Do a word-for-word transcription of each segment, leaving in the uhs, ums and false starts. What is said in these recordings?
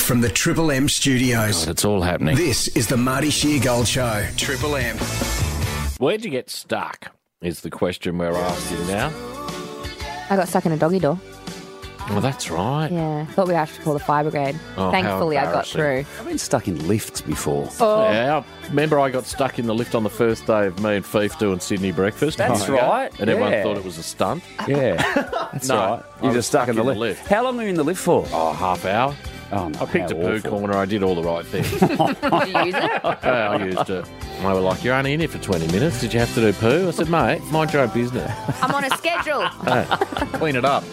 from the Triple M studios. God, it's all happening. This is the Marty Sheargold Show. Triple M. Where'd you get stuck is the question we're asking now. I got stuck in a doggy door. Well, that's right. Yeah, thought we'd have to call the fire brigade. Oh, how Thankfully, I got through. embarrassing. I've been stuck in lifts before. Oh, Yeah, I remember I got stuck in the lift on the first day of me and Fief doing Sydney breakfast. That's Oh, yeah. right, And everyone yeah. thought it was a stunt. Yeah, that's No, right. I You're was just stuck in the, lift. lift. How long were you in the lift for? Oh, half hour. Oh, no, I picked how a poo awful. corner. I did all the right things. did you use it? Yeah, I used it. And they were like, you're only in here for twenty minutes. Did you have to do poo? I said, mate, mind your own business. I'm on a schedule. Clean it up.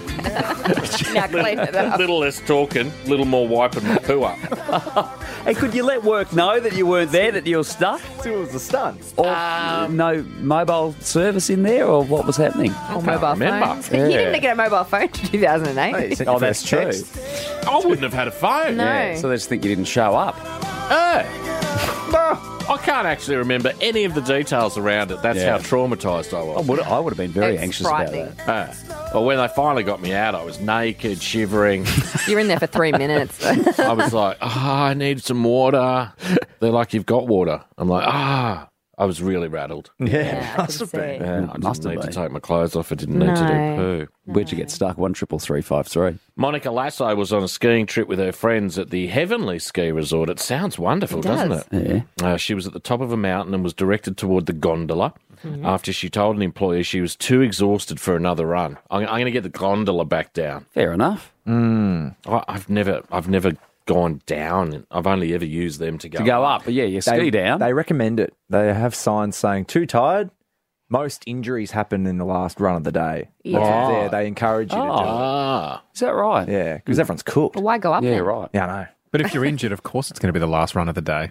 Now clean it A up. little less talking, a little more wiping my poo up. Hey, could you let work know that you weren't there, that you were stuck? So it was a stunt. Or Um, no mobile service in there, or what was happening? Or mobile remember. phones. Yeah. You didn't get a mobile phone in two thousand eight. Hey, sent Oh, your that's first true. text. I wouldn't have had a phone. No. Yeah, so they just think you didn't show up. Hey. No, I can't actually remember any of the details around it. That's Yeah. how traumatised I I was. would, I would have been very It's anxious frightening. about that. Ah. Well, when they finally got me out, I was naked, shivering. You're in there for three minutes. I was like, ah, I need some water. They're like, you've got water. I'm like, ah. I was really rattled. Yeah, Yeah, I must can have been. see. Yeah, I Must didn't have need to been. take my clothes off. I didn't need to do No. poo. Where'd you get stuck? One triple three five three. Monica Lasso was on a skiing trip with her friends at the Heavenly Ski Resort. It sounds wonderful, It doesn't does. it? Yeah. Uh, she was at the top of a mountain and was directed toward the gondola after she told an employee she was too exhausted for another run. I'm, I'm going to get the gondola back down. Fair enough. I, I've never, I've never gone down. I've only ever used them to go To go up, but yeah, you ski They, down. they recommend it. They have signs saying too tired. Most injuries happen in the last run of the day. Yeah. That's there. They encourage you to Ah, Is that right? do it. Yeah, because everyone's cooked. Well, why go up Yeah, then? right. Yeah, I know. But if you're injured, of course it's going to be the last run of the day.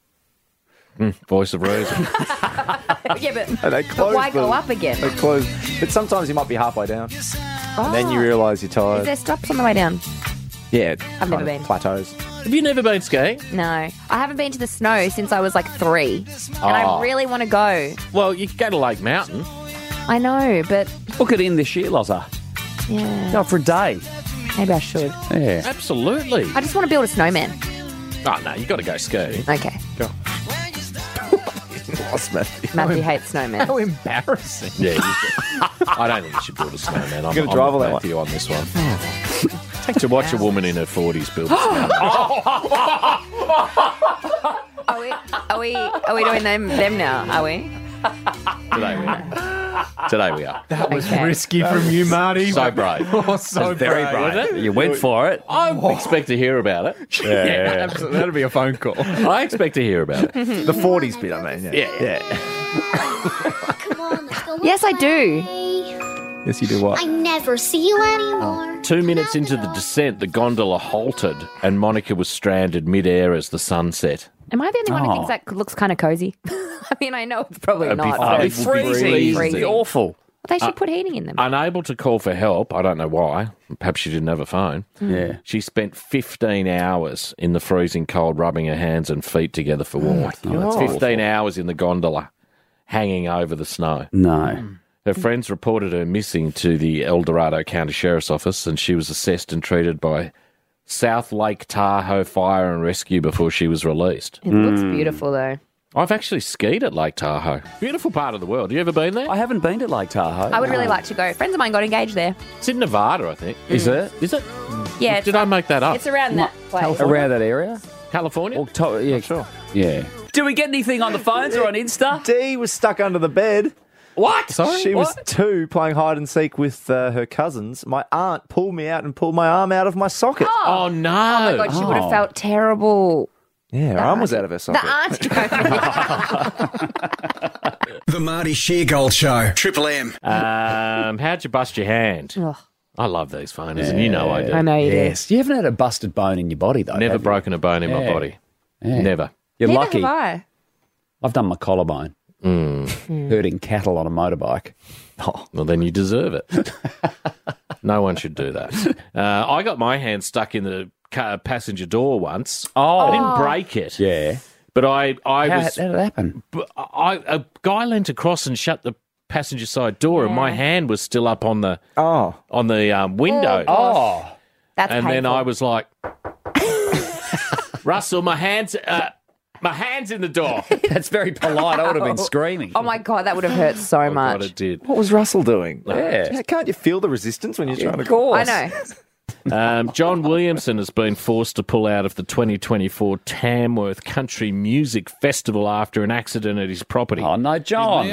voice of reason. Yeah, but, They but close why go the- up again? They close. But sometimes you might be halfway down, and then you Oh. realise you're Is tired. there stops on the way down? Yeah, I've kind never of been. Plateaus. Have you never been skiing? No. I haven't been to the snow since I was like three. And Oh. I really want to go. Well, you can go to Lake Mountain. I know, but Book it in this year, Loza. yeah, Go for a day. maybe I should. Yeah. Absolutely. I just want to build a snowman. Oh, no, you got to go skiing. Okay. Lost Matthew. Matthew hates snowman. How embarrassing. Yeah, you should. I don't think you should build a snowman. I'm, gonna I'm drive all with that Matthew on this one. Take to watch a woman in her forties build a snowman. Are we? Are we? Are we doing them? Them now? Are we? Today we are. Today we are. That was Okay. risky from you, Marty. So brave. Oh, so Very brave. bright. You went for it. I expect to hear about it. Yeah, absolutely. That'll be a phone call. I expect to hear about it. The forties bit, I mean. Yeah. Yeah. yeah. Yes, I do. Yes, you do what? I never see you anymore. Two minutes into the descent, the gondola halted and Monica was stranded mid-air as the sun set. Am I the only one who Oh. thinks that looks kind of cozy? I mean, I know it's probably It'd be not. fun. but- It It's would be freezing. freezing. It'd be awful. They should put heating in them. Unable to call for help, I don't know why, perhaps she didn't have a phone, Yeah. she spent fifteen hours in the freezing cold rubbing her hands and feet together for warmth. Oh, that's fifteen hours in the gondola, hanging over the snow. No. Her friends reported her missing to the El Dorado County Sheriff's Office and she was assessed and treated by South Lake Tahoe Fire and Rescue before she was released. It looks beautiful, though. I've actually skied at Lake Tahoe. Beautiful part of the world. You ever been there? I haven't been to Lake Tahoe. I would really like to go. Friends of mine got engaged there. It's in Nevada, I think. Is it? Is it? Yeah, it's, Did I make that up? it's around that place. Around that area? California? Or to- yeah, Sure. Yeah. Do we get anything on the phones or on Insta? Dee was stuck under the bed. What? She was two playing hide and seek with uh, her cousins. My aunt pulled me out and pulled my arm out of my socket. Oh, no. Oh my God, she would have felt terrible. Yeah, her arm was out of her socket. The auntie. The Marty Sheargold Show. Triple M. Um, how'd you bust your hand? Ugh. I love these phonies, and you know I do. I know you Yes. You haven't had a busted bone in your body, though. Never have you? broken a bone in my Yeah. body. Yeah. Never. You're do. lucky. Neither have I. I've done my collarbone. Herding cattle on a motorbike. Oh, well, then you deserve it. No one should do that. Uh, I got my hand stuck in the car passenger door once. Oh. I didn't break it. Yeah. But I, I How, was. how did it happen? But I, a guy leant across and shut the passenger side door, and my hand was still up on the Oh, on the um, window. Oh. That's and painful. then I was like, Russell, my hands, uh, my hands in the door. That's very polite. I would have been screaming. Oh my God, that would have hurt so Oh, much. God, it did. What was Russell doing? Yeah. Can't you feel the resistance when you're trying to... Of course. I know. Um, John Williamson has been forced to pull out of the twenty twenty-four Tamworth Country Music Festival after an accident at his property. Oh, no, John.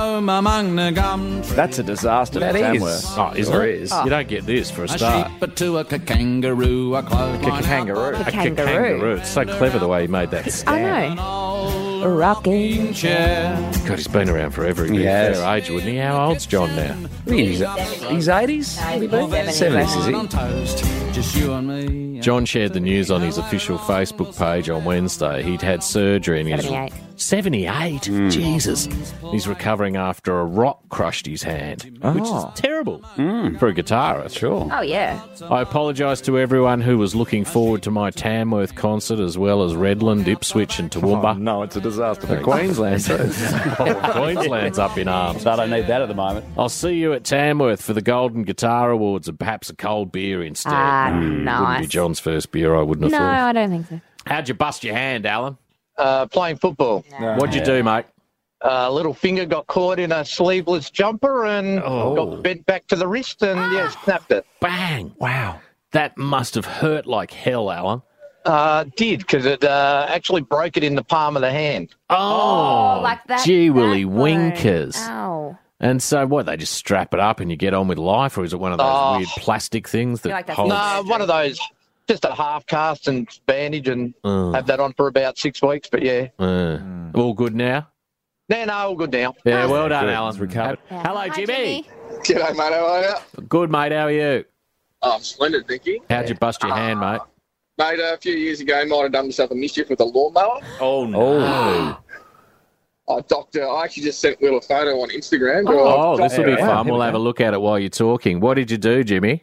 That's a disaster That for is. Tamworth. Oh, isn't Sure it? is. You don't get this for a start. to a kangaroo, a Kangaroo. A kangaroo. kangaroo. It's so clever the way he made that I stand. know. Rocking chair. God, he's been around forever. He'd be Yes. a fair age, wouldn't he? How old's John now? He's, he's eighties? seventies, is he? Just you and me. John shared the news on his official Facebook page on Wednesday. He'd had surgery and he's seventy-eight. seventy-eight. Jesus. He's recovering after a rock crushed his hand, which is terrible for a guitarist. Sure. Oh, yeah. I apologise to everyone who was looking forward to my Tamworth concert as well as Redland, Ipswich and Oh, Toowoomba. no, it's a disaster for Queensland too. Oh, Queensland's up in arms. I don't need that at the moment. I'll see you at Tamworth for the Golden Guitar Awards and perhaps a cold beer instead. Ah, Wouldn't be nice. John's first beer, I wouldn't No, have thought. I don't think so. How'd you bust your hand, Alan? Uh, playing football. What'd you do, mate? Uh, little finger got caught in a sleeveless jumper and Oh. got bent back to the wrist and, yeah, snapped it. Bang! Wow. That must have hurt like hell, Alan. Uh, did, because it uh, actually broke it in the palm of the hand. Oh, like that. gee that willy one. winkers. Ow. And so what, they just strap it up and you get on with life, or is it one of those Oh. weird plastic things that feel like that's holds... No, one of those, just a half cast and bandage and Uh, have that on for about six weeks, but yeah. uh, all good now? No, no, all good now. Yeah, well done, Good. Alan. It's recovered. Yeah. Hello, Hi, Jimmy. G'day, mate. How are you? Good, mate. How are you? Oh, splendid, thank you. How'd you bust your hand, mate? Mate, a few years ago, might have done myself a mischief with a lawnmower. Oh, no. Oh, doctor, I actually just sent Will a photo on Instagram. Oh, this will be Yeah, fun. here We'll we have a go. look at it while you're talking. What did you do, Jimmy?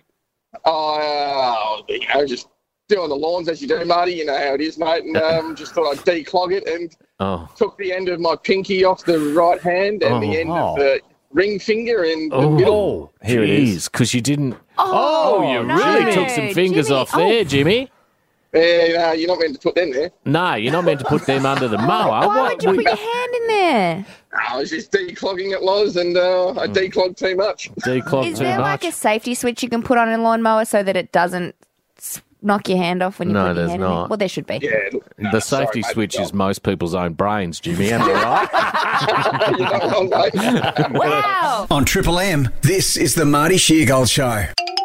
Oh, you know, just doing the lawns as you do, Marty. You know how it is, mate. And um, just thought I'd declog it and Oh, took the end of my pinky off the right hand and Oh. the end Oh. of the ring finger and the oh, middle. Here it is. because you didn't... Oh, you no. really took some fingers Jimmy. off there, Jimmy. Yeah, no, you're not meant to put them there. No, you're not meant to put them under the mower. Why What would you we- put your hand in there? I was just declogging it, Loz, and uh, I declogged too much. declog Is too there much? like a safety switch you can put on a lawnmower so that it doesn't s- knock your hand off when you No, put your there's hand in not. it? Well, there should be. Yeah, look, The safety mate, switch no. is most people's own brains, Jimmy. Am I right? you're not wrong, mate. Wow. On Triple M, this is the Marty Sheargold Show.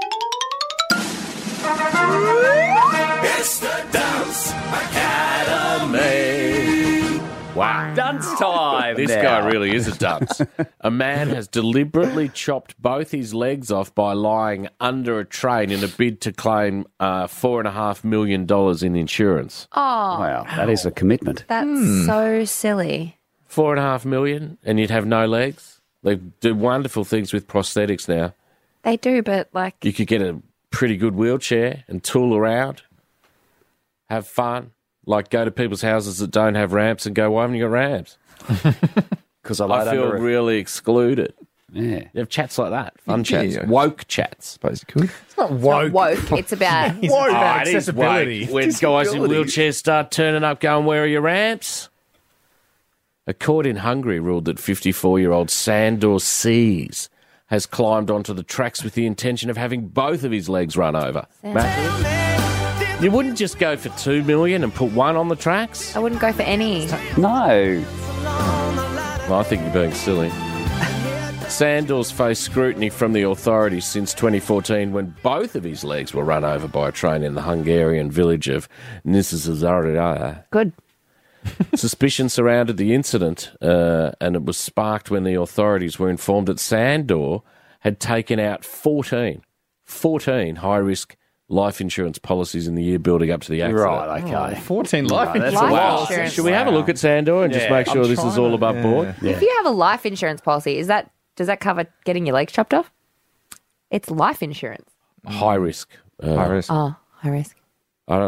Wow. Dunce time. This now. guy really is a dunce. A man has deliberately chopped both his legs off by lying under a train in a bid to claim uh, four and a half million dollars in insurance. Oh, Wow, that is a commitment. that's so silly. Four and a half million, and you'd have no legs. They do wonderful things with prosthetics now. They do, but like, You could get a pretty good wheelchair and tool around, have fun, like go to people's houses that don't have ramps and go, why haven't you got ramps? Because I, I laid feel under a- really excluded. Yeah. You have chats like that, fun chats, Yeah. woke chats. Suppose you could. It's not it's woke. not woke. It's about It's about Oh, it is accessibility. woke. When guys in wheelchairs start turning up going, where are your ramps? A court in Hungary ruled that fifty-four-year-old Sandor Seas has climbed onto the tracks with the intention of having both of his legs run over. Matt, you wouldn't just go for two million and put one on the tracks? I wouldn't go for any. No. Well, I think you're being silly. Sandor's faced scrutiny from the authorities since twenty fourteen when both of his legs were run over by a train in the Hungarian village of Niszazaria. Good. Suspicion surrounded the incident, uh, and it was sparked when the authorities were informed that Sandor had taken out fourteen, fourteen high-risk life insurance policies in the year building up to the accident. Right, okay. fourteen life that's insurance. Life Wow. insurance. Should we have a look at Sandor and just Yeah, make sure I'm this is trying all to- above yeah. board? If you have a life insurance policy, is that does that cover getting your legs chopped off? It's life insurance. High risk. Uh, High risk. Oh, high risk. I don't know.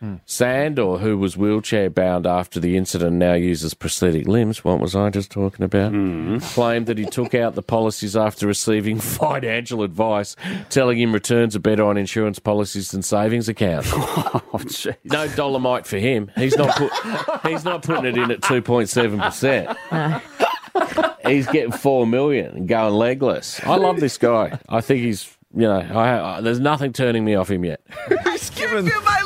Sandor, who was wheelchair bound after the incident, now uses prosthetic limbs. What was I just talking about? Claimed that he took out the policies after receiving financial advice, telling him returns are better on insurance policies than savings accounts. Oh, jeez. No dolomite for him. He's not put, he's not putting it in at two point seven percent. He's getting four million and going legless. I love this guy. I think he's, you know, I, I, there's nothing turning me off him yet. He's given...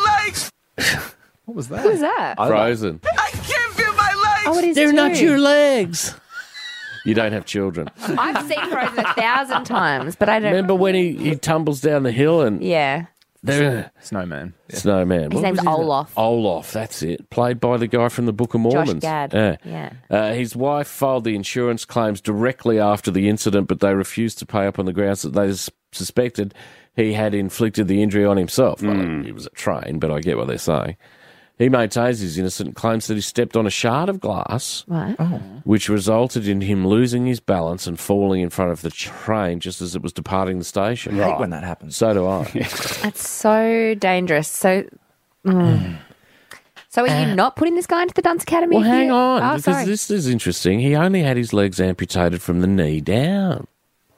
What was that? Who's that? Frozen. Oh, it is They're too. not your legs. You don't have children. I've seen Frozen a thousand times, but I don't. Remember when he, he tumbles down the hill and Yeah. they're Snowman. snowman? His What name's was name? Olaf. Olaf, that's it. Played by the guy from the Book of Mormon. Gad. Yeah. Yeah. Uh, his wife filed the insurance claims directly after the incident, but they refused to pay up on the grounds that they s- suspected he had inflicted the injury on himself. Well, he was a train, but I get what they're saying. He maintains he's innocent and claims that he stepped on a shard of glass, What? which resulted in him losing his balance and falling in front of the train just as it was departing the station. I hate when that happens. So do I. That's so dangerous. So, mm. so are you not putting this guy into the Dunce Academy? Well, if hang you- on, Oh, because sorry. this is interesting. He only had his legs amputated from the knee down.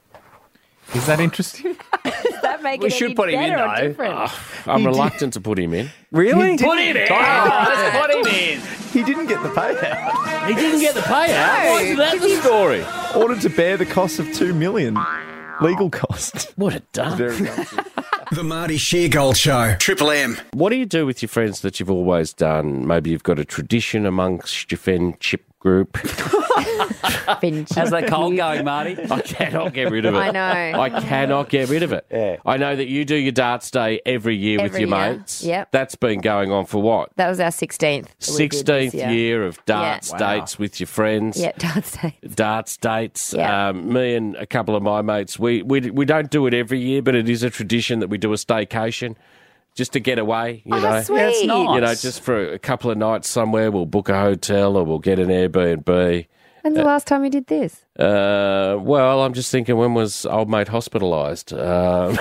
Is that interesting? Does that make We it should any put him in, better or though. different? I'm reluctant to put him in. Really? Put him in! Let's put him in! He didn't get the payout. He didn't get the payout. Why is that the story? Ordered to bear the cost of two million. Legal cost. What a dump. Very gutsy. The Marty Sheargold Show. Triple M. What do you do with your friends that you've always done? Maybe you've got a tradition amongst your friendship group. How's that cold going, Marty? I cannot get rid of it. I know. I cannot get rid of it. Yeah. I know that you do your darts day every year with Every your year. mates. Yep. That's been going on for what? That was our sixteenth. sixteenth year. year of darts Yeah. dates with your friends. Yeah, Dance Day. Darts dates. Yeah. Um, me and a couple of my mates, we, we we don't do it every year, but it is a tradition that we do a staycation just to get away, you Oh, know. sweet. Yeah, it's nice. You know, just for a couple of nights somewhere, we'll book a hotel or we'll get an Airbnb. When's the last time you did this? Uh, well, I'm just thinking, when was old mate hospitalised? Um,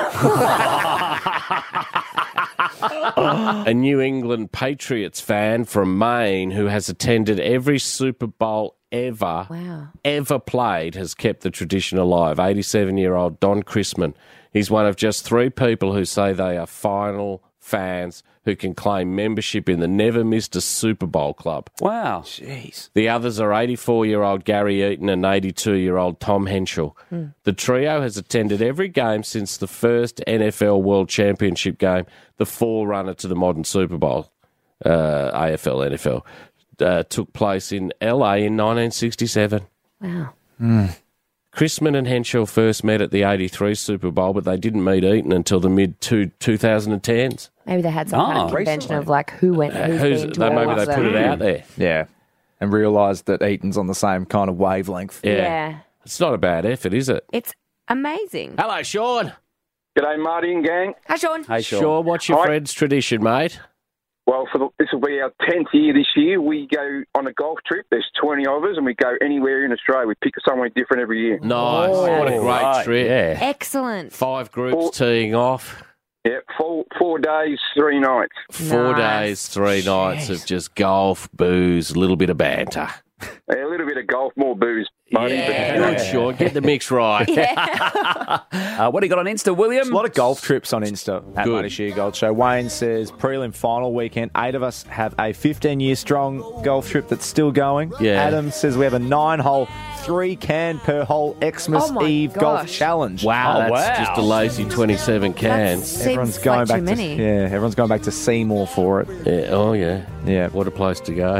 a New England Patriots fan from Maine who has attended every Super Bowl ever, Wow. ever played has kept the tradition alive. eighty-seven-year-old Don Chrisman. He's one of just three people who say they are final fans who can claim membership in the Never Missed a Super Bowl club. Wow. Jeez. The others are eighty-four-year-old Gary Eaton and eighty-two-year-old Tom Henschel. The trio has attended every game since the first N F L World Championship game, the forerunner to the modern Super Bowl, uh, A F L, N F L, uh, took place in L A in nineteen sixty-seven. Wow. Chrisman and Henschel first met at the eighty-three Super Bowl, but they didn't meet Eaton until the mid two thousand tens. Maybe they had some kind of Oh, convention of like who went, Uh, who's who's, been to they, all maybe of they put them. it out there. Yeah. And realised that Eaton's on the same kind of wavelength. Yeah. Yeah. It's not a bad effort, is it? It's amazing. Hello, Sean. G'day, Marty and gang. Hi, Sean. Hey, Sean. Sean, what's your Hi. friend's tradition, mate? Well, for the, this will be our tenth year this year. We go on a golf trip. There's twenty of us, and we go anywhere in Australia. We pick somewhere different every year. Nice. What a great right. trip. Yeah. Excellent. Five groups Four- teeing off. Yeah, four four days, three nights. Four Nice. days, three nights of just golf, booze, a little bit of banter. A little bit of golf, more booze, Marty. Yeah, but, good, Sean. Get the mix right. Uh, what do you got on Insta, William? There's a lot of golf trips on Insta at Good. Marty Sheargold Show. Wayne says prelim final weekend. Eight of us have a fifteen-year strong golf trip that's still going. Yeah. Adam says we have a nine-hole, three can per hole Xmas Oh my Eve golf gosh. challenge. Wow, Oh, that's wow. just a lazy twenty-seven cans. Seems Everyone's like going too back many. to yeah. Everyone's going back to Seymour for it. Yeah, oh, yeah. Yeah. What a place to go.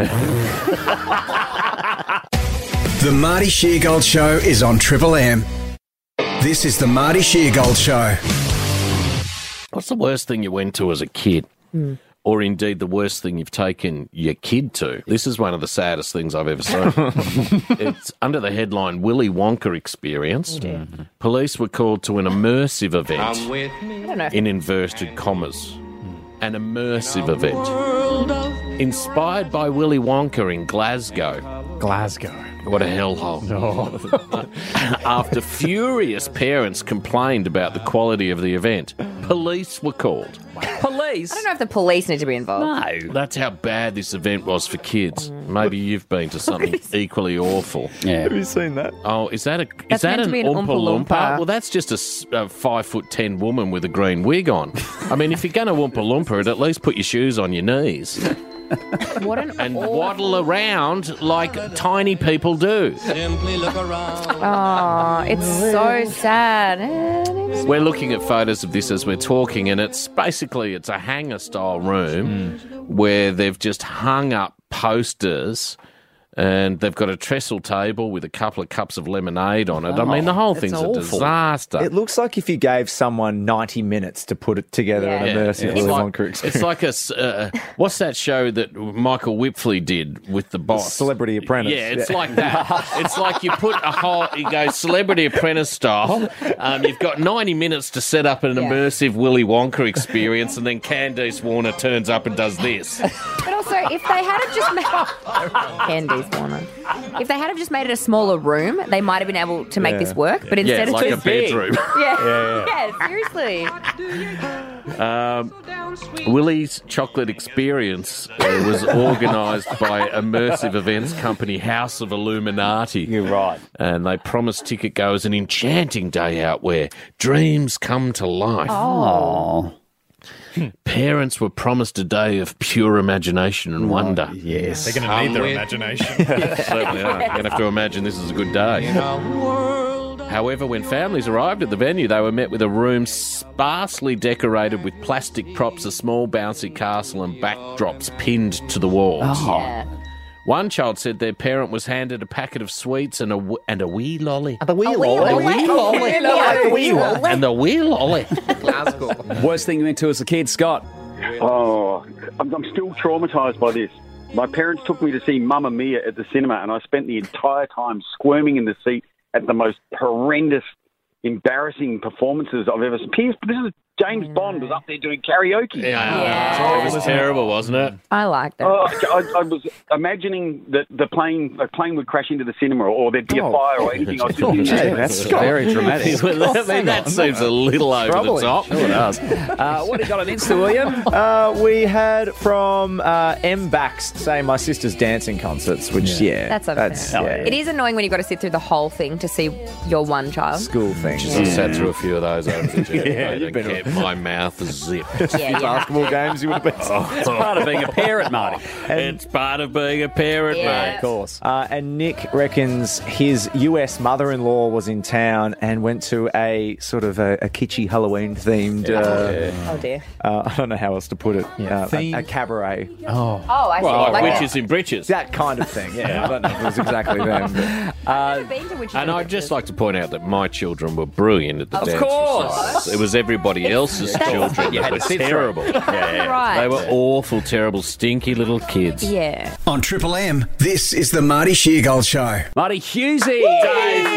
The Marty Sheargold Show is on Triple M. This is the Marty Sheargold Show. What's the worst thing you went to as a kid? Or indeed the worst thing you've taken your kid to? This is one of the saddest things I've ever seen. It's under the headline Willy Wonka Experience. Police were called to an immersive event, I don't know. If in inverted commas. An immersive event. Inspired by Willy Wonka in Glasgow. Glasgow. What a hellhole. After furious parents complained about the quality of the event, police were called. Police? I don't know if the police need to be involved. No. That's how bad this event was for kids. Maybe you've been to something equally awful. Yeah. Have you seen that? Oh, is that a is That's that meant an to be an Oompa Oompa Loompa? Loompa. Well, that's just a, s- a five foot ten woman with a green wig on. I mean, if you're going to Oompa Loompa it, at least put your shoes on your knees What an and awful- waddle around like tiny people do. Oh, it's so sad. We're looking at photos of this as we're talking, and it's basically it's a hangar style room where they've just hung up posters. And they've got a trestle table with a couple of cups of lemonade on it. I mean, the whole thing's a awful. disaster. It looks like if you gave someone ninety minutes to put it together Yeah. an immersive Yeah. Willy It's like- Wonka experience. It's like a s- uh, what's that show that Michael Whipfley did with the boss? Celebrity Apprentice. Yeah, it's like that. It's like you put a whole, you go Celebrity Apprentice style. Um, you've got ninety minutes to set up an Yeah. immersive Willy Wonka experience, and then Candice Warner turns up and does this. But also, if they had have just made Candice Warner, if they had have just made it a smaller room, they might have been able to make Yeah. this work. But Yeah, instead, like it's a just bedroom. Yeah. yeah, seriously. Um, Willy's Chocolate Experience uh, was organised by immersive events company House of Illuminati. You're right. And they promised ticket goers an enchanting day out where dreams come to life. Oh. Parents were promised a day of pure imagination and wonder. Yes. They're going to need their imagination. Certainly are. You're going to have to imagine this is a good day. However, when families arrived at the venue, they were met with a room sparsely decorated with plastic props, a small bouncy castle, and backdrops pinned to the walls. Yeah. One child said their parent was handed a packet of sweets and a, w- and a wee lolly. The wheel wee lolly. wheel lolly. Yeah, like the wheel lolly. And the wee lolly. Worst thing you went to as a kid, Scott? Oh, I'm, I'm still traumatised by this. My parents took me to see Mamma Mia at the cinema, and I spent the entire time squirming in the seat at the most horrendous, embarrassing performances I've ever seen. This is James Bond was up there doing karaoke. Yeah. It was terrible, wasn't it? I liked it. Oh, I, I was imagining that the plane, the plane would crash into the cinema, or there'd be a fire or anything. I was just Yeah, that's Very dramatic. Well, I mean, that seems a little over Troubling. the top. Sure it does. Uh, what have you got on Insta, William? Uh, we had from uh, M. Bax saying my sister's dancing concerts, which, yeah. That's yeah, unfair. It is annoying when you've got to sit through the whole thing to see your one child. school thing. I sat through a few of those over the jet. Yeah, Mate, you've been- and kept my mouth zipped. Yeah, yeah. Basketball games, you would have been. It's part of being a parent, Marty. It's part of being a parent, Yeah. mate. Of course. Uh, and Nick reckons his U S mother-in-law was in town and went to a sort of a, a kitschy Halloween-themed, uh, Oh dear. uh, I don't know how else to put it, uh, a, a cabaret. Oh. Oh, I see. Well, like witches in breeches. That kind of thing, yeah. I don't know if it was exactly them. But, I've never been to witches And in I'd just Breeches. like to point out that my children were brilliant at the Of dance. course. recitals. It was everybody else's children You that had were to sit through. terrible. Right. They were awful, terrible, stinky little kids. Yeah. On Triple M, this is the Marty Sheargold Show. Marty Hughesy. Dave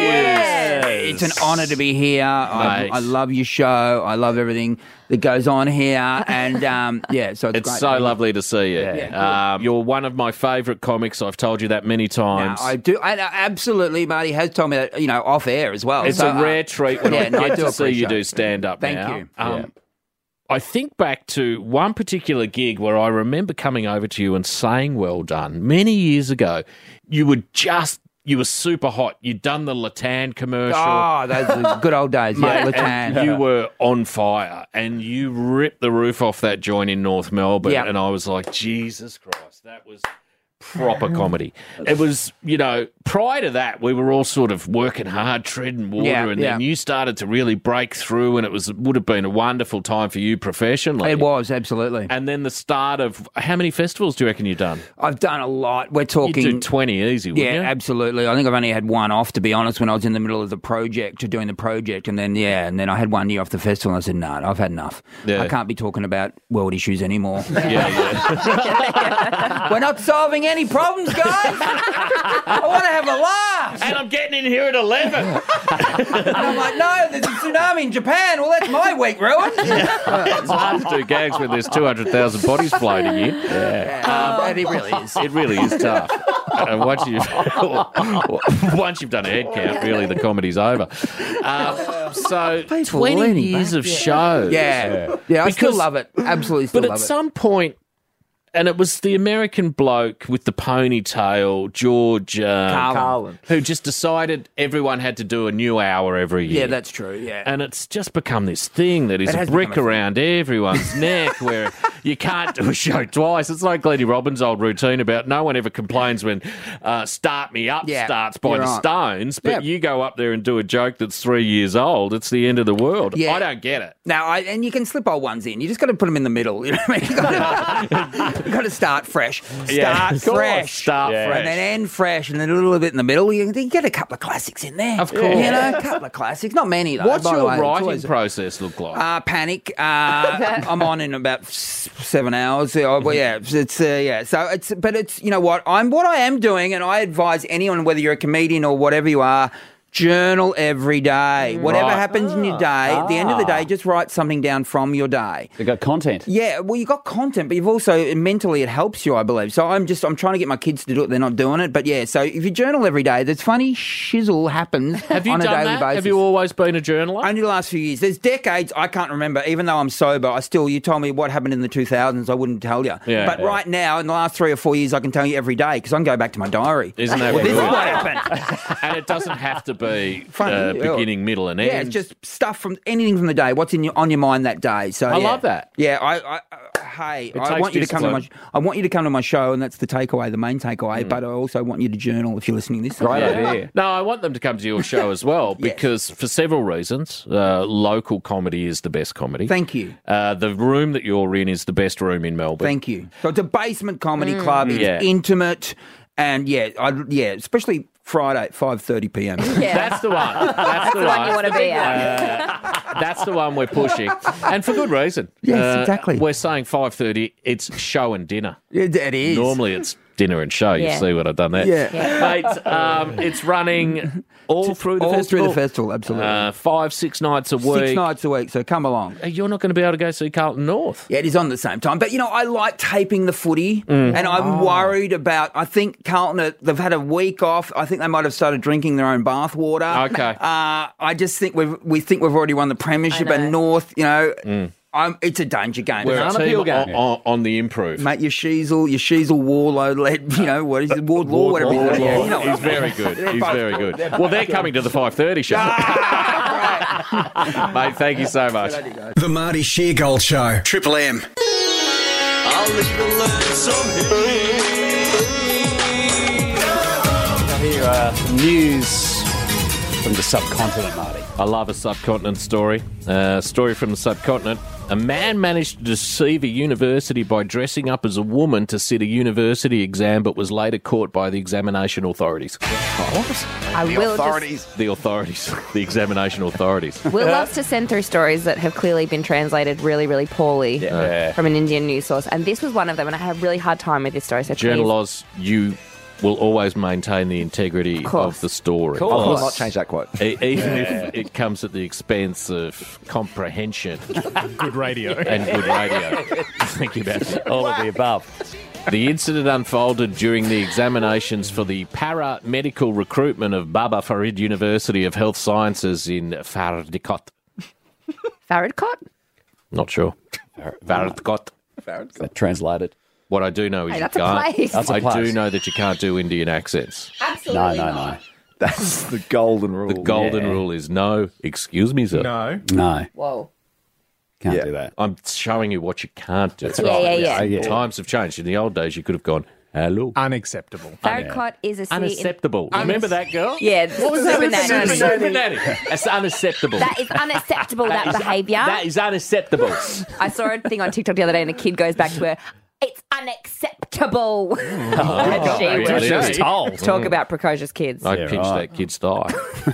It's an honour to be here. I, Mate. I love your show. I love everything that goes on here. And um, yeah, so it's, It's great. so lovely to see you. Yeah. Um, you're one of my favourite comics. I've told you that many Now, times. I do. I, absolutely, Marty has told me that, you know, off air as well. It's So, a uh, rare treat when yeah, I no, I get do to see you appreciate do it. stand up Thank now. you. Um, Yeah. I think back to one particular gig where I remember coming over to you and saying well done many years ago. You were just, you were super hot. You'd done the Latan commercial. Oh, those are the good old days. Yeah, Mate, Latan. and you were on fire and you ripped the roof off that joint in North Melbourne. Yeah. And I was like, Jesus Christ, that was proper comedy. It was, you know, prior to that, we were all sort of working hard, treading water, Yeah, and yeah. then you started to really break through, and it was would have been a wonderful time for you professionally. It was, absolutely. And then the start of how many festivals do you reckon you've done? I've done a lot. We're You talking. do twenty easy, wouldn't Yeah, you? absolutely. I think I've only had one off, to be honest, when I was in the middle of the project, doing the project. And then, yeah, and then I had one year off the festival, and I said, no, I've had enough. Yeah. I can't be talking about world issues anymore. Yeah, yeah. We're not solving any problems, guys. I want to have a laugh. And I'm getting in here at eleven. And I'm like, no, there's a tsunami in Japan. Well, that's my week ruined. It's hard to do gags when there's two hundred thousand bodies floating in. Um, and it really is. It really is tough. And once you've once you've done a head count, really the comedy's over. Uh, So People twenty learning, years mate. of Yeah. shows. Yeah. Yeah, I still Because- love it. Absolutely still But love at it. some point, and it was the American bloke with the ponytail, George uh, Carlin. Carlin. who just decided everyone had to do a new hour every year. Yeah, that's true, yeah. And it's just become this thing that is It a has brick become a thing. around everyone's neck where you can't do a show twice. It's like Glennie Robbins' old routine about no one ever complains when uh, Start Me Up Yeah, starts by you're the right. Stones, but Yeah. you go up there and do a joke that's three years old. It's the end of the world. Yeah. I don't get it. Now, I, and you can slip old ones in. You just got to put them in the middle. You know what I mean? You got to, you got to start fresh. Start Yeah, of course. fresh. Start And fresh. then end fresh, and then a little bit in the middle. You, you get a couple of classics in there. Of course. You know, a couple of classics. Not many, though. What's by the your way. It's writing always- process look like? Uh, panic. Uh, I'm on in about s- seven hours. Uh, well, yeah, it's, it's uh, yeah. So it's, but it's, you know what? I'm what I am doing, and I advise anyone, whether you're a comedian or whatever you are. Journal every day. Whatever Right. happens in your day, at the end of the day, just write something down from your day. They got content. Yeah, well, you got content, but you've also mentally it helps you, I believe. So I'm just I'm trying to get my kids to do it. They're not doing it, but yeah. So if you journal every day, there's funny shizzle happens Have you on a done daily that? basis. Have you always been a journaler? Only the last few years. There's decades I can't remember. Even though I'm sober, I still. You told me what happened in the two thousands, I wouldn't tell you. Yeah, but yeah. right now, in the last three or four years, I can tell you every day because I can go back to my diary. Isn't that Well, this is good? what happened. And it doesn't have to be Funny, uh, yeah. beginning, middle, and end. Yeah, it's just stuff from anything from the day. What's in your, on your mind that day? So I yeah. love that. Yeah, I, I, I hey, It I takes want you to come to my. discipline. I want you to come to my show, and that's the takeaway, the main takeaway. But I also want you to journal if you're listening this. Great Yeah. idea. No, I want them to come to your show as well Yes. because for several reasons. Uh, local comedy is the best comedy. Thank you. Uh, the room that you're in is the best room in Melbourne. Thank you. So it's a basement comedy club. It's Yeah. intimate, and yeah, I, yeah, especially Friday at five thirty p.m. Yeah. That's the one. That's, the, the one you want to be at. Uh, that's the one we're pushing, and for good reason. Yes, Uh, exactly. We're saying five thirty. It's show and dinner. It, it is. Normally it's dinner and show. You Yeah. see what I've done there, Yeah. mate? Um, it's running all through the all festival. through the festival, absolutely. Uh, five, six nights a week. Six nights a week, so come along. You're not going to be able to go see Carlton North. Yeah, it is on at the same time. But, you know, I like taping the footy, Mm. and I'm Oh. worried about, I think Carlton, are- they've had a week off. I think they might have started drinking their own bath water. Okay. Uh, I just think we've, we think we've already won the premiership, I know. and North, you know, I'm, it's a danger game. We're It's a an team appeal game. on, on, on the improve. Mate, your Sheasel, your Sheasel Warlord led, you know, what is it, Ward Law, whatever Ward he's yeah, Law. you know what He's I mean. very good. They're He's both very good. good. Well, they're coming to the five thirty show. Mate, thank you so much. The Marty Sheargold Show. Triple M. Here are some news from the subcontinent, Marty. I love a subcontinent story. A story from the subcontinent. A man managed to deceive a university by dressing up as a woman to sit a university exam, but was later caught by the examination authorities. I will just, The authorities. The examination authorities. Will loves to send through stories that have clearly been translated really, really poorly Yeah. from an Indian news source, and this was one of them. And I had a really hard time with this story. So Journal please, Oz, you will always maintain the integrity course. of the story. I will not change that quote. E- Even if it comes at the expense of comprehension Good radio. and good radio. Thank you, Matthew. All of the above. The incident unfolded during the examinations for the paramedical recruitment of Baba Farid University of Health Sciences in Faridkot. Faridkot? Not sure. Faridkot. Is that translated? What I do know is Hey, you that's a can't. place. That's a I place. do know that you can't do Indian accents. Absolutely No, no, not. no. That's the golden rule. The golden Yeah. rule is no. Excuse me, sir. No. No, Whoa. can't Yeah. do that. I'm showing you what you can't do. Yeah, yeah, yeah. Oh, yeah. Times have changed. In the old days, you could have gone, hello. Unacceptable. Faridkot is a city. in- Unacceptable. Remember that girl? Yeah, what was Super that? nanny. Super nanny. That's unacceptable. That is unacceptable, that, is- behaviour. That is unacceptable. I saw a thing on TikTok the other day, and a kid goes back to her. It's unacceptable. and she really? would Just told. talk about precocious kids. I Yeah, pinched right. that kid's thigh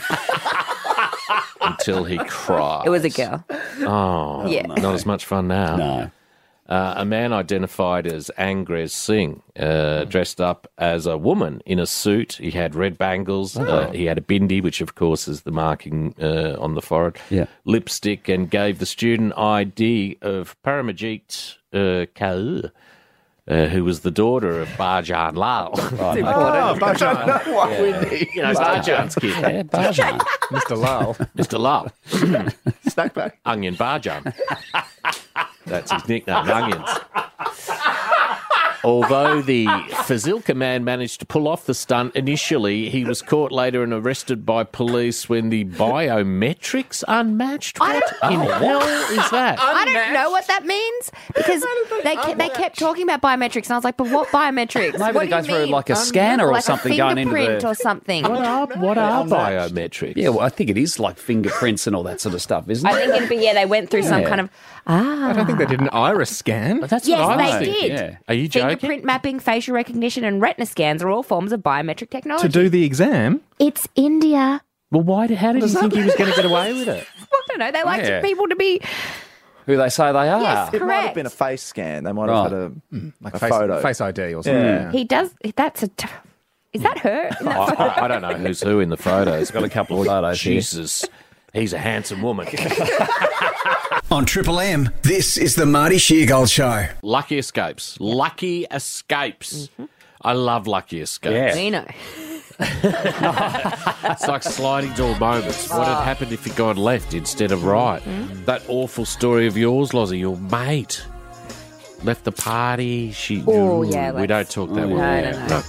until he cried. It was a girl. Oh, Yeah. not as much fun now. No. Uh, a man identified as Angres Singh, uh, dressed up as a woman in a suit. He had red bangles. Uh, he had a bindi, which of course is the marking uh, on the forehead. Yeah. Lipstick, and gave the student I D of Paramajit uh, Kaur. uh, who was the daughter of Barjan Lal. Oh, Bajan. Why would he? You know, Barjan's kid. Yeah, Barjan. Mister Lal. Mister Lal. Snack back. Onion Barjan. That's his nickname, Onions. Although the Fazilka man managed to pull off the stunt initially, he was caught later and arrested by police when the biometrics unmatched. I What don't- in hell is that? I don't know what that means because they ke- they kept talking about biometrics, and I was like, "But what biometrics? Maybe what they do go you through mean? like a scanner or like something a going into fingerprint the. or something." What are, what are biometrics? Yeah, well, I think it is like fingerprints and all that sort of stuff, isn't I it? think it'd be yeah. They went through some Yeah. kind of ah. I don't think they did an iris scan. That's Yes, what I was they thinking. did. Yeah. Are you joking? Fingerprint mapping, facial recognition, and retina scans are all forms of biometric technology. To do the exam. It's India. Well, why? Did, how did you think he was going to get away with it? I don't know. They like Yeah. people to be. Who they say they are. Yes, It might have correct. been a face scan. They might Right. have had a, Like a face, photo. face I D or something. Yeah. Yeah. He does. That's a. T- is that her? In that I, photo? I, I don't know who's who in the photos. Got a couple of photos here. Jesus, he's a handsome woman. On Triple M, this is the Marty Sheargold Show. Lucky Escapes. Lucky Escapes. I love Lucky Escapes. Yeah. We know. It's like sliding door moments. What had happened if you'd gone left instead of right? That awful story of yours, Lozzie, your mate. Left the party. She. Oh, yeah, We let's- don't talk that No, way. no, no.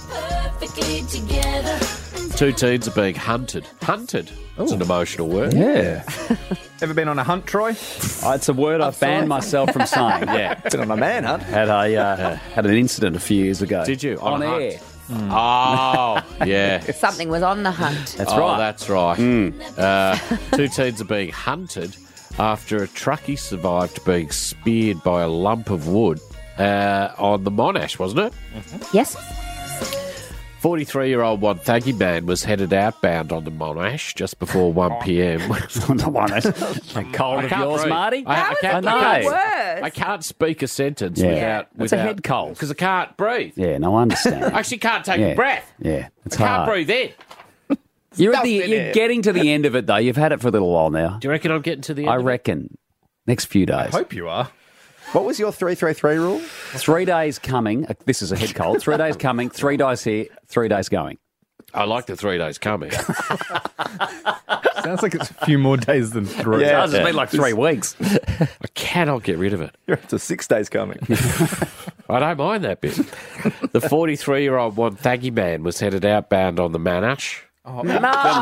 Two teens are being hunted. Hunted. It's an emotional word. Yeah. Ever been on a hunt, Troy? Oh, it's a word I've banned myself from saying. Yeah. Been on a manhunt. Had a uh, had an incident a few years ago. Did you? On, On a hunt? air. Oh, yeah. Something was on the hunt. That's oh, right. that's right. Uh, two teens are being hunted after a truckie survived being speared by a lump of wood uh, on the Monash, wasn't it? Yes. forty-three-year-old Wonthaggi man was headed outbound on the Monash just before one p.m. The one that's a cold of can't yours, breathe. Marty. I, I can't, I I, know. can't, Words. I can't speak a sentence Yeah. without, It's a without head cold. because I can't breathe. Yeah, no, I understand. I actually can't take yeah. a breath. Yeah, it's I can't hard. breathe in. You're, at the, in you're there. getting to the end of it, though. You've had it for a little while now. Do you reckon I'm getting to the end I of it? reckon next few days. Hope you are. What was your three three three rule? Three days coming. uh, This is a head cold. Three days coming, three days here, three days going. I like the three days coming. Sounds like it's a few more days than three. Yeah. It's been like three weeks. I cannot get rid of it. You're up to six days coming. I don't mind that bit. The forty-three-year-old Wonthaggi man was headed outbound on the Monash On the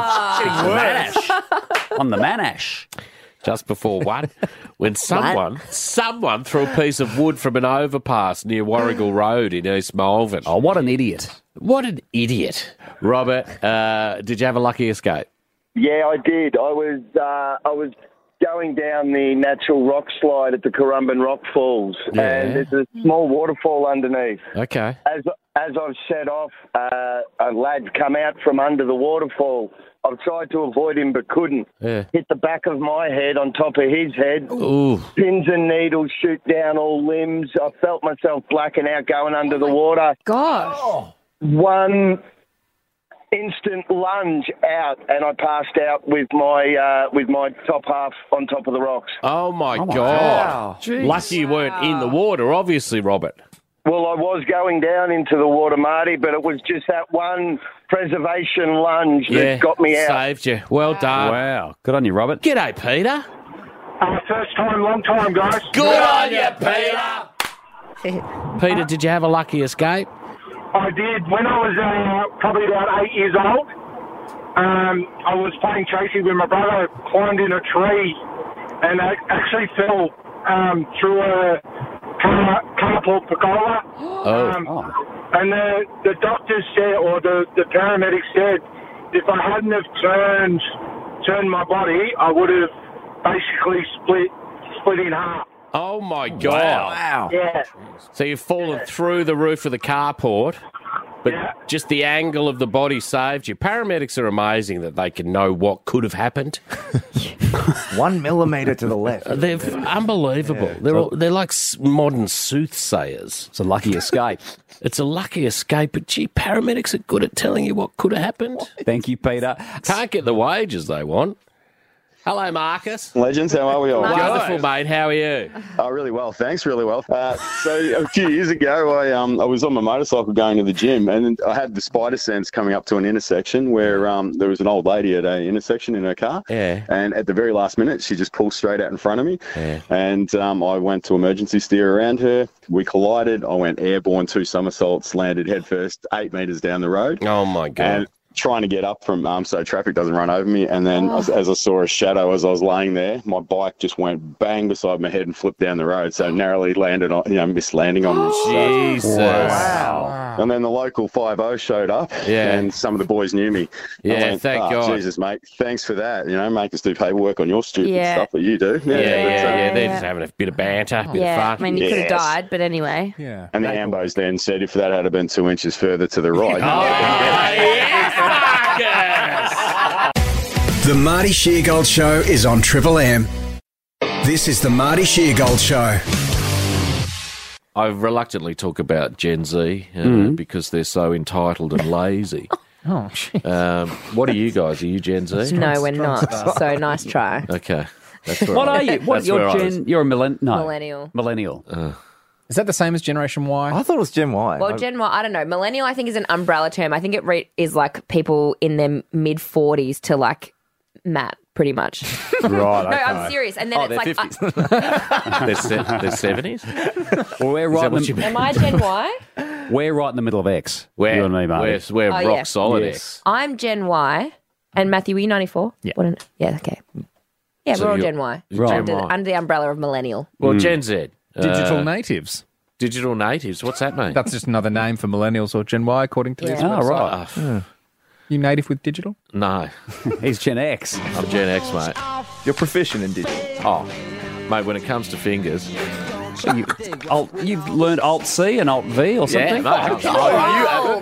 Manash. On the Manash. just before one when someone someone threw a piece of wood from an overpass near Warrigal Road in East Malvern. Oh, what an idiot. What an idiot. Robert, uh, did you have a lucky escape? Yeah, I did. I was uh, I was going down the natural rock slide at the Currumbin Rock Falls, Yeah. and there's a small waterfall underneath. Okay. As as I've set off, uh, a lad's come out from under the waterfall. I've tried to avoid him but couldn't. Yeah. Hit the back of my head on top of his head. Ooh. Pins and needles shoot down all limbs. I felt myself blacking out going under the water. Gosh. One instant lunge out, and I passed out with my uh, with my top half on top of the rocks. Oh, my my God. God. Lucky you weren't in the water, obviously, Robert. Well, I was going down into the water, Marty, but it was just that one preservation lunge that got me out. Saved you. Well done. Wow. Good on you, Robert. G'day, Peter. Uh, first time, long time, guys. Good on you, Peter. Peter, did you have a lucky escape? I did. When I was uh, probably about eight years old, um, I was playing Tracy with my brother, climbed in a tree, and I actually fell um, through a car, carport pergola. Oh. Um, Oh. And the, the doctors said, or the, the paramedics said, if I hadn't have turned turned my body, I would have basically split split in half. Oh, my God. Wow. Yeah. So you've fallen through the roof of the carport, but Yeah. just the angle of the body saved you. Paramedics are amazing that they can know what could have happened. One millimetre to the left. They're unbelievable. They're all, they're like s- modern soothsayers. It's a lucky escape. It's a lucky escape, but gee, paramedics are good at telling you what could have happened. Thank you, Peter. Can't get the wages they want. Hello, Marcus. Legends, how are we all? Wonderful, mate. How are you? Oh, really well, thanks, really well. Uh, so a few years ago, I um I was on my motorcycle going to the gym, and I had the spider sense coming up to an intersection where um there was an old lady at a intersection in her car. Yeah. And at the very last minute, she just pulled straight out in front of me. Yeah. And um, I went to emergency steer around her. We collided. I went airborne, two somersaults, landed headfirst eight metres down the road. Oh, my God. And trying to get up from um, so traffic doesn't run over me. And then Oh. as, as I saw a shadow as I was laying there, my bike just went bang beside my head and flipped down the road. So narrowly landed on, you know, missed landing on the Jesus. Wow. And then the local five oh showed up, Yeah. and some of the boys knew me. Yeah, I went, thank "Oh, God." Jesus, mate, thanks for that. You know, make us do paperwork on your stupid Yeah. stuff that you do. Yeah, yeah, but, uh, yeah. They're yeah. just having a bit of banter, a bit Yeah, of I fun. mean, you could have Yes. died, but anyway. Yeah. And the Ambos then said if that had been two inches further to the right. The Marty Sheargold Show is on Triple M. This is the Marty Sheargold Show. I reluctantly talk about Gen Z uh, Mm-hmm. because they're so entitled and lazy. Oh, shit. Um, what are you guys? Are you Gen Z? No, we're not. So nice try. Okay. That's where What I- are you? What that's you're where I was. Gen? You're a millenn- no. Millennial. Millennial. Is that the same as Generation Y? I thought it was Gen Y. Well, I- Gen Y, I don't know. Millennial, I think, is an umbrella term. I think it re- is like people in their mid forties to like Matt, pretty much. Right, No, okay. I'm serious. And then Oh, it's they're like, fifties. uh, They're, se- they're seventies? Well, we're Is right. that what in you the, mean? am I Gen Y? we're right in the middle of X. We're, you and me, mate. we're, we're Oh, rock yeah. solid Yes. X. I'm Gen Y. And Matthew, were you ninety-four? Yeah. What an, yeah, okay. Yeah, So we're all you're- Gen Y. you're Gen Under, Y. under the umbrella of millennial. Well, Gen Z. Digital uh, natives. Digital natives. What's that mean? That's just another name for millennials or Gen Y, according to this Yeah. Oh, website. right. Uh, You native with digital? No, He's Gen X. I'm Gen X, mate. You're proficient in digital. Oh, mate, when it comes to fingers. You, alt, you've learned Alt C and Alt V or something? Yeah, mate. Oh,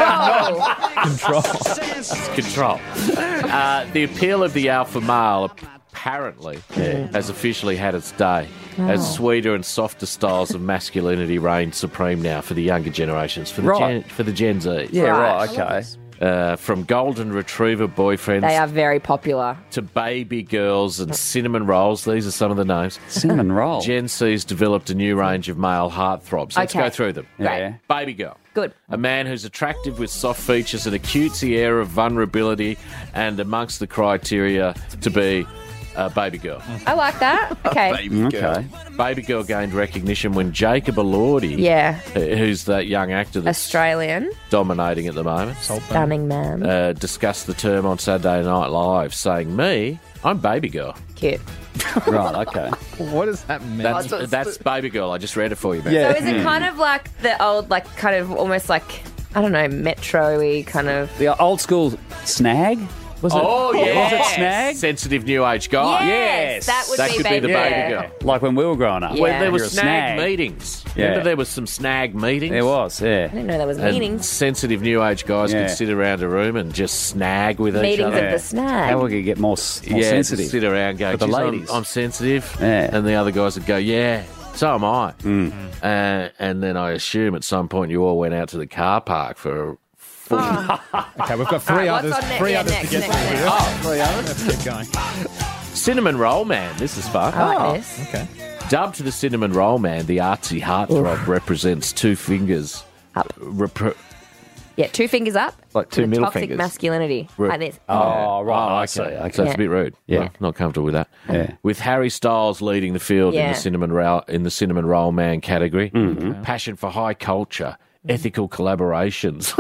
control. Control. Control. Uh, the appeal of the alpha male apparently has officially had its day, as sweeter and softer styles of masculinity reign supreme now for the younger generations, for the, Right. gen, for the Gen Z. Yeah, Right. right, okay. Uh, from golden retriever boyfriends They are very popular. to baby girls and cinnamon rolls, these are some of the names. Cinnamon roll. Gen C's developed a new range of male heartthrobs. Let's Okay. go through them. Yeah. Baby girl. Good. A man who's attractive with soft features and a cutesy air of vulnerability, and amongst the criteria to be a baby girl. I like that. Okay. Okay. Baby girl gained recognition when Jacob Elordi, Yeah. who's that young actor that's Australian. dominating at the moment, Stunning man. uh, discussed the term on Saturday Night Live, saying, "Me, I'm baby girl." Cute. Right, okay. What does that mean? That's, that's baby girl. I just read it for you, man. Yeah. So is it kind of like the old, like, kind of almost like, I don't know, metro-y kind of... The old school snag? Was it? Oh, yeah. Was it snag? Sensitive new age guy. Yes, that would That be could baby be the girl. baby girl. Like when we were growing up. Yeah. When there were You're a snag, snag. meetings. Yeah. Remember there was some snag meetings? There was, yeah. I didn't know there was And meetings. sensitive new age guys Yeah. could sit around a room and just snag with each Meetings other. of the snag. How we could get more, s- more yeah, sensitive. sit around going, For the "Geez, I'm- ladies." I'm, sensitive. Yeah. And the other guys would go, yeah, so am I. Mm. Uh, and then I assume at some point you all went out to the car park for a full... Okay, we've got three Alright, others. what's on ne- Three yeah, others next, to get next, through. next. Oh, three others. Let's keep going. Cinnamon Roll Man, this is fun. I like this. Okay. Dubbed the Cinnamon Roll Man, the artsy heartthrob represents two fingers. Up. Repre- Yeah, two fingers up. Like two with middle toxic fingers. masculinity. Re- Like this. Oh, right. Oh, I okay. see. Okay. So it's a Yeah. bit rude. Yeah. Well, not comfortable with that. Yeah. With Harry Styles leading the field in Yeah. the cinnamon roll in the cinnamon roll man category. Passion for high culture, ethical collaborations.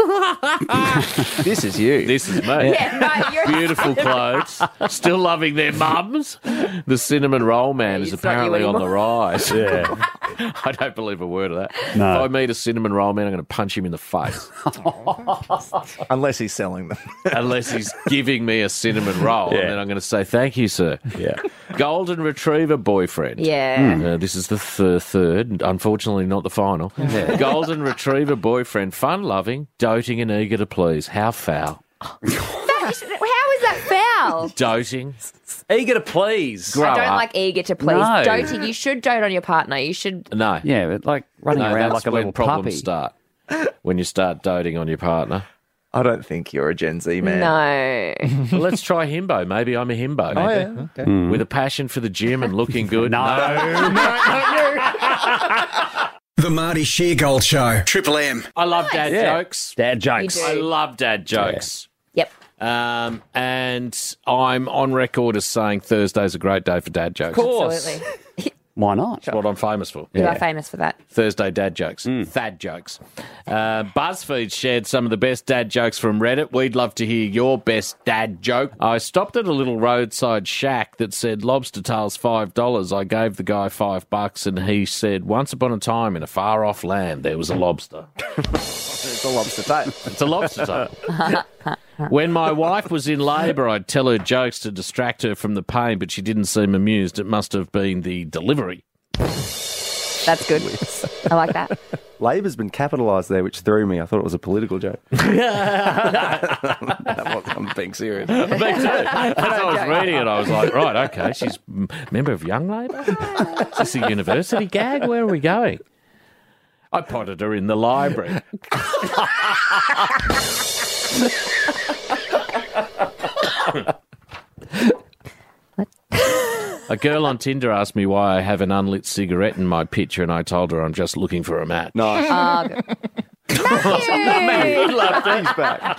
This is you. This is me. Yeah, no, you're Beautiful clothes, still loving their mums. The cinnamon roll man is It's not you apparently on the anymore. rise. Yeah, I don't believe a word of that. No. If I meet a cinnamon roll man, I'm going to punch him in the face. Unless he's selling them. Unless he's giving me a cinnamon roll, and then I'm going to say, thank you, sir. Yeah. Golden Retriever boyfriend. Yeah. Uh, this is the th- third, unfortunately not the final. Golden Retriever boyfriend, fun-loving, doting and eager to please. How foul. That is, how is that foul? Doting. Eager to please. Grow I don't up. like eager to please. No. Doting, you should dote on your partner. You should. No. Yeah, but like running No, around that's like a when little problems puppy. start. When you start doting on your partner. I don't think you're a Gen Z man. No. Well, let's try himbo. Maybe I'm a himbo. Oh, yeah. Okay. Mm. With a passion for the gym and looking good. No. no, not you. The Marty Sheargold Show. Triple M. I love dad Yeah. jokes. Dad jokes. You I do. love dad jokes. Yep. Um, and I'm on record as saying Thursday's a great day for dad jokes. Of course. Absolutely. Why not? That's what I'm famous for. You are famous for that. Thursday dad jokes. Thad jokes. Uh, BuzzFeed shared some of the best dad jokes from Reddit. We'd love to hear your best dad joke. I stopped at a little roadside shack that said lobster tails five dollars. I gave the guy five bucks and he said, once upon a time in a far off land there was a lobster. It's a lobster tail. It's a lobster tail. When my wife was in labour, I'd tell her jokes to distract her from the pain, but she didn't seem amused. It must have been the delivery. That's good. I like that. Labor's been capitalised there, which threw me. I thought it was a political joke. I'm being serious. Me too. As I was reading it, I was like, right, okay, she's a member of Young Labour? Is this a university gag? Where are we going? I potted her in the library. A girl on Tinder asked me why I have an unlit cigarette in my picture, and I told her I'm just looking for a match. Nice. Oh, good. He loved it. He's back.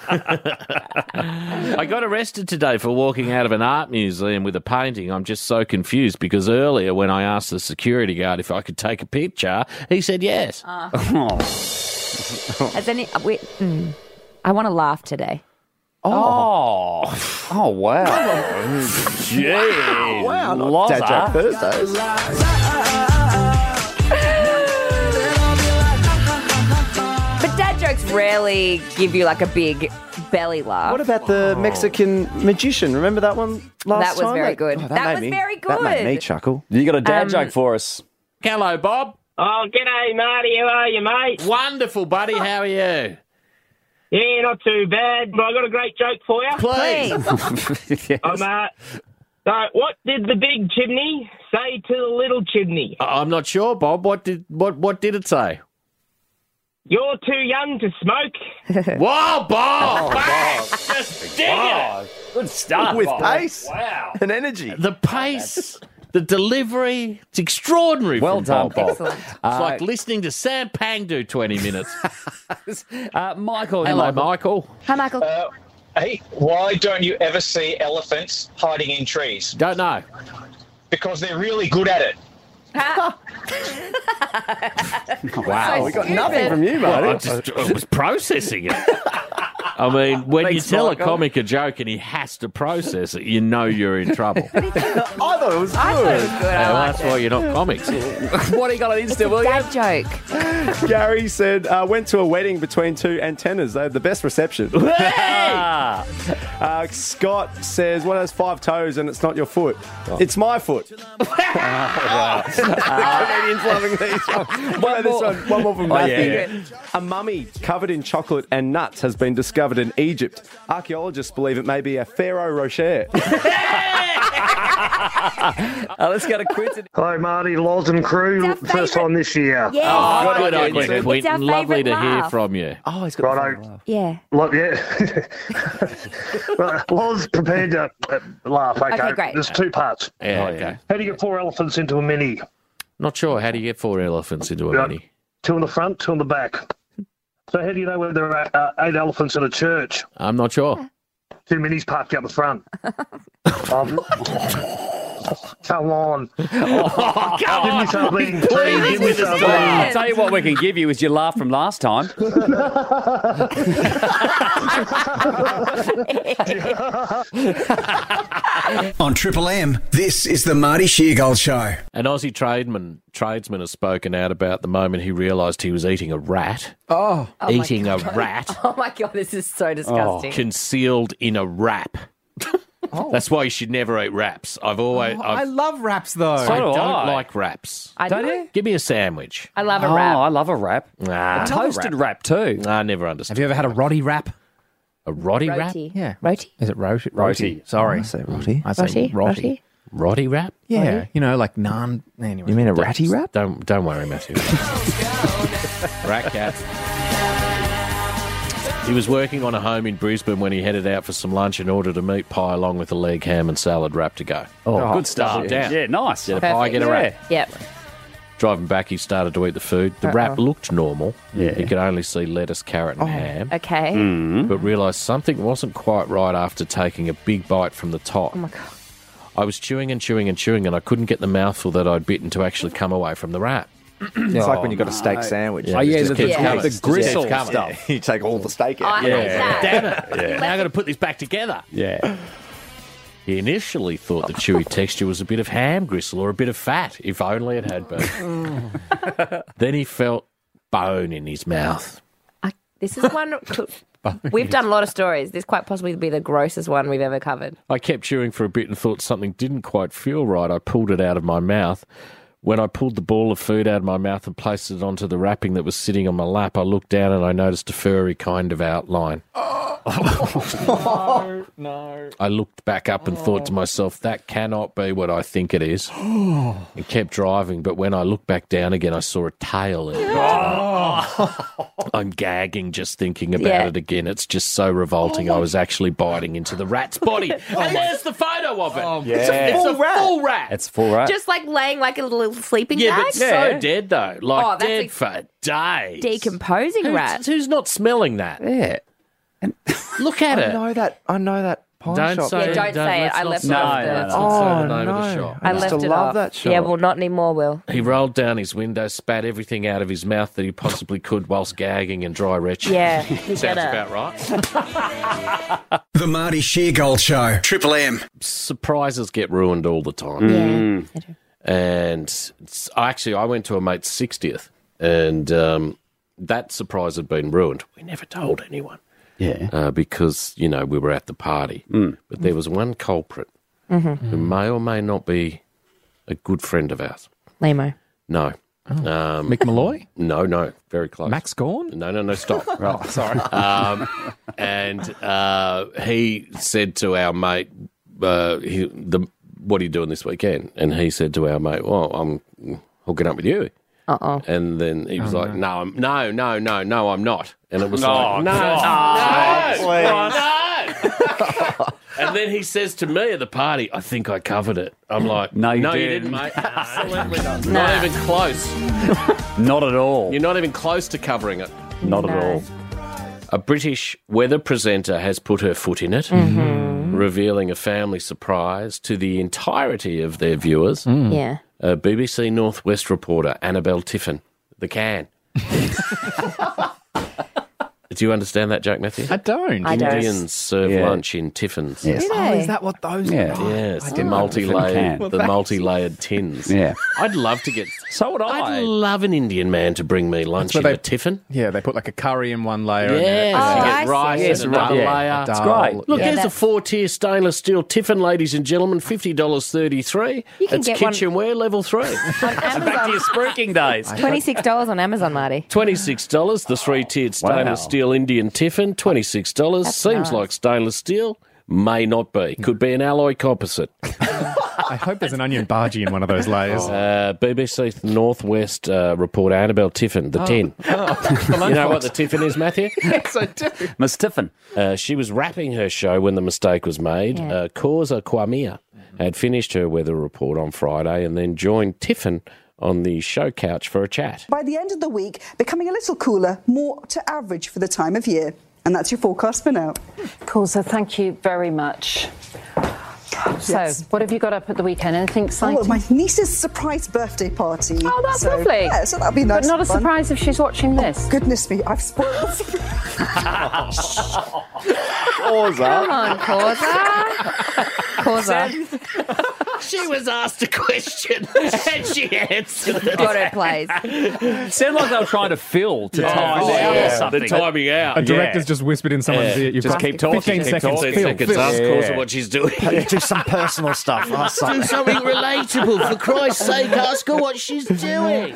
I got arrested today for walking out of an art museum with a painting. I'm just so confused because earlier when I asked the security guard if I could take a picture, he said yes. Uh, Has any? Wait, mm, I want to laugh today. Oh. Oh, wow. Jeez. Wow, not Loza. Dad Joke Thursdays. But dad jokes rarely give you like a big belly laugh. What about the Mexican magician? Remember that one last That was time? very good. oh, That made was me- very That made me good. chuckle. You got a dad Um, joke for us. Hello, Bob. Oh, g'day, Marty. How are you, mate? Wonderful, buddy. How are you? Yeah, not too bad. But I got a great joke for you. Please. Yes. Um, uh, so, what did the big chimney say to the little chimney? I'm not sure, Bob. What did what what did it say? You're too young to smoke. Whoa, Bob! Oh, Bob. Just dig it. Good stuff. With Bob. pace Wow. and energy. The pace, the delivery, it's extraordinary. Well from done, Bob. Bob. Excellent. It's Uh, like listening to Sam Pang do twenty minutes. Uh, Michael. Hello, Michael. Hi, Michael. Uh, hey, why don't you ever see elephants hiding in trees? Don't know. Because they're really good at it. Ha. Wow. So We got stupid. nothing from you, Well, I, mate. just, I was processing it. I mean, when Thanks, you tell Michael. a comic a joke and he has to process it, you know you're in trouble. I thought it was good. I thought it was good. Yeah, I well, liked that's why it. you're not comics. What do you got on Insta, will you? Dad joke. Gary said, uh, went to a wedding between two antennas. They had the best reception. Ah. Uh, Scott says, one has five toes and it's not your foot. It's my foot. Wow. The comedian's loving these. One, this more. one, one more from Oh, Matthew. yeah. A mummy covered in chocolate and nuts has been discovered in Egypt. Archaeologists believe it may be a Pharaoh Rocher. Uh, let's go to Quinton. Hi, Marty, Loz and crew. It's our First favourite- time this year. Yes. Oh, Good good on on you, you, Quinton. Quinton. It's our Lovely to favourite hear laugh. from you. Oh, he's got Righto. the laugh. Yeah. Look, yeah. Well, Loz prepared to uh, laugh. Okay, Okay, great. There's two parts. Yeah, okay. How do you get four elephants into a mini? Not sure. How do you get four elephants into a Yeah. mini? Two in the front, two in the back. So how do you know whether there are uh, eight elephants in a church? I'm not sure. Two minis parked out the front. um, come on. Oh, come Give me something. Please, Give me with the something. story. I'll tell you what we can give you is your laugh from last time. On Triple M, this is the Marty Sheargold Show. An Aussie tradesman, tradesman has spoken out about the moment he realised he was eating a rat. Oh. Oh my eating a God. rat Oh my God, this is so disgusting. concealed in a wrap. That's why you should never eat wraps. I've always. Oh, I I've, love wraps, though. I So do don't I. like wraps. I Don't do. you? Give me a sandwich. I love a Oh, wrap. I love a wrap. Nah, A toasted wrap too. I never understood. Have you ever had a roti wrap? A rotty wrap? Roti. Yeah. Roti? Is it roti? Roti. Sorry. I say roti. I say Roti? roti. Roti? Rotty wrap? Yeah. Roti? You know, like naan. Anyway. You mean a ratty wrap? Don't don't worry, Matthew. Rat cat. He was working on a home in Brisbane when he headed out for some lunch and ordered a meat pie along with a leg ham and salad wrap to go. Oh, good stuff. Down. Yeah, nice. Get a pie, get a wrap. Yep. Driving back, he started to eat the food. The Uh-oh. wrap looked normal. Yeah. He could only see lettuce, carrot, and Oh, ham. okay. Mm. But realised something wasn't quite right after taking a big bite from the top. Oh, my God. I was chewing and chewing and chewing, and I couldn't get the mouthful that I'd bitten to actually come away from the wrap. It's like when you got a steak no. sandwich. Oh, yeah, It just the- keeps yeah. coming. the It just gristle keeps coming. stuff. You take all the steak Oh, I out. hate Yeah. that. Damn it. Now I've got to put this back together. Yeah. He initially thought the chewy texture was a bit of ham gristle or a bit of fat, if only it had been. Then he felt bone in his mouth. I, this is one. We've done a lot of stories. This quite possibly be the grossest one we've ever covered. I kept chewing for a bit and thought something didn't quite feel right. I pulled it out of my mouth. When I pulled the ball of food out of my mouth and placed it onto the wrapping that was sitting on my lap, I looked down and I noticed a furry kind of outline. No, no. I looked back up and thought to myself, that cannot be what I think it is. And kept driving, but when I looked back down again, I saw a tail in it. I'm gagging just thinking about Yeah. it again. It's just so revolting. I was actually biting into the rat's body. And there's the photo of it. It's a, yeah. it's a Full rat. full rat. It's full right. Just like laying like a little sleeping yeah, bag. but so dead, though. Like, Oh, that's dead a- for days. Decomposing Who's, rat. who's not smelling that? Yeah. Look at I it. know that. I know that pawn Don't shop. say, Yeah, don't say it. let's I not left say it it. off No, the- no, Let's no. not say Oh, the name of the no. shop. I I used left to it love off. that shop. Yeah, well, not anymore, Will. He rolled down his window, spat everything out of his mouth that he possibly could whilst gagging and dry retching. Yeah, Sounds get it. about right. The Marty Sheargold Show. Triple M. Surprises get ruined all the time. Yeah. And it's- actually, I went to a mate's sixtieth, and um, that surprise had been ruined. We never told anyone. Yeah. Uh, because, you know, we were at the party. Mm. But there was one culprit Mm-hmm. who may or may not be a good friend of ours. Lamo. No. Um, Mick Malloy? no, no, very close. Max Gorn? No, no, no, stop. Oh, sorry. Um, and uh, he said to our mate, uh, he, the, what are you doing this weekend? And he said to our mate, well, I'm hooking up with you. Uh-oh. And then he was Oh, like, no. no, I'm, no, no, no, no, I'm not. And it was Oh, like, no, God. no, no. And then he says to me at the party, I think I covered it. I'm like, No, you no, you didn't." didn't, mate. Absolutely not. No. Not even close. Not at all. You're not even close to covering it. Not at No. all. A British weather presenter has put her foot in it, Mm-hmm. revealing a family surprise to the entirety of their viewers. Yeah. Uh, B B C Northwest reporter Annabelle Tiffin, the can. Do you understand that joke, Matthew? I don't. I don't. Indians serve Yeah. lunch in tiffins. Yes. Oh, is that what those Yeah. are? Yes, the can. multi-layered, Well, the that's- multi-layered tins. Yeah. I'd love to get. So would I. I'd love an Indian man to bring me lunch where in they- a tiffin. Yeah, they put like a curry in one layer. Yes, and then Oh, you I get see. rice Yes, and another yeah. layer. a It's dal. great. Look, Yeah, here's a that's- four-tier stainless steel tiffin, ladies and gentlemen, fifty dollars thirty-three. You can It's get one- kitchenware level three. On Back to your Amazon. spruiking days. twenty-six dollars on Amazon, Marty. twenty-six dollars, the three-tiered stainless Wow. steel Indian tiffin, twenty-six dollars. That's Seems nice. like stainless steel, may not be. Could be an alloy composite. I hope there's an onion bhaji in one of those layers. Uh, B B C Northwest uh, reporter Annabelle Tiffin, the tin. You know what the tiffin is, Matthew? Yes, I do. Miss Tiffin. Uh, she was wrapping her show when the mistake was made. Yeah. Uh, Causa Kwamia had finished her weather report on Friday and then joined Tiffin on the show couch for a chat. By the end of the week, becoming a little cooler, more to average for the time of year. And that's your forecast for now. Cool, so thank you very much. So, Yes. what have you got up at the weekend? Anything exciting? Oh, my niece's surprise birthday party. Oh, that's So, lovely. Yeah, so that'll be nice. But not a and fun. surprise if she's watching this. Goodness me, I've spoiled the surprise. Come on, Causa. Causa. She was asked a question and she answered it. Got her place. Sounded like they were trying to fill to Yeah. time Oh, it out yeah. or something. The timing out. A director's Yeah. just whispered in someone's Yeah. ear. You've Just got keep talking, fifteen keep seconds. talking. Phil, seconds. Phil. Ask Yeah. Causa what she's doing. Do some personal stuff. Oh, Do sorry. something relatable, for Christ's sake. Ask her what she's doing.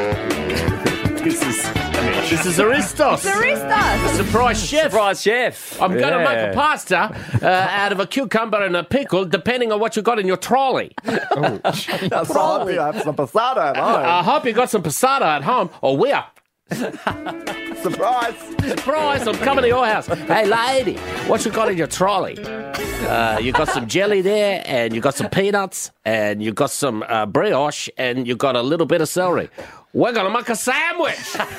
This is this is Aristos. Aristos. Surprise chef. Surprise chef. I'm going to Yeah. make a pasta uh, out of a cucumber and a pickle, depending on what you got in your trolley. That's I have some passata at home. I hope you got some passata at home, or we're Surprise. Surprise, I'm coming to your house. Hey, lady, what you got in your trolley? Uh, you got some jelly there, and you got some peanuts, and you got some uh, brioche, and you got a little bit of celery. We're going to make a sandwich.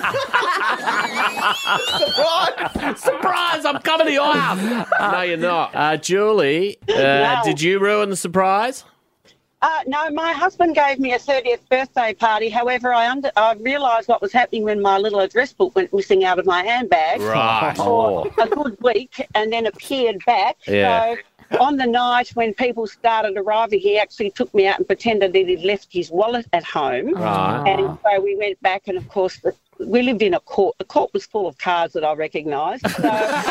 Surprise! Surprise, I'm coming to your house. No, you're not. Uh, Julie, uh, No. did you ruin the surprise? Uh, no, my husband gave me a thirtieth birthday party. However, I under, I realised what was happening when my little address book went missing out of my handbag Right. for a good week and then appeared back. Yeah. So on the night when people started arriving, he actually took me out and pretended that he'd left his wallet at home. Right. And so we went back and, of course, the, we lived in a court. The court was full of cars that I recognised. So,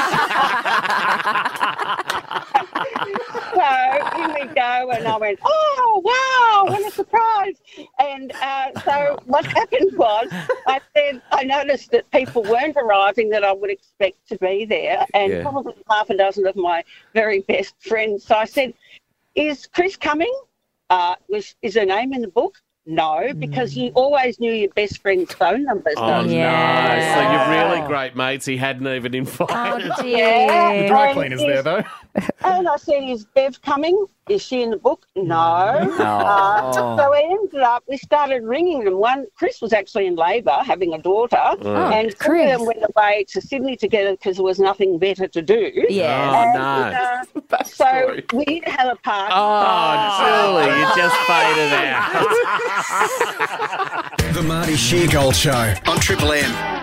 so in we go, and I went, oh, wow, what a surprise. And uh, so what happened was I said, I noticed that people weren't arriving that I would expect to be there, and Yeah. probably half a dozen of my very best friends. So I said, is Chris coming? Uh, was, is her name in the book? No, because you always knew your best friend's phone numbers. Oh, don't no. you? So you're really great mates. He hadn't even invited. Oh, dear. The dry And cleaner's is- there, though. And I said, is Bev coming? Is she in the book? No. Uh, Oh. so it ended up, we started ringing them. One, Chris was actually in labour, having a daughter, Oh, and two Chris. of them went away to Sydney together because there was nothing better to do. Yeah. Oh, And, uh, so we did have a party. Oh, Julie, you just faded out. The Marty Sheargold Show on Triple M.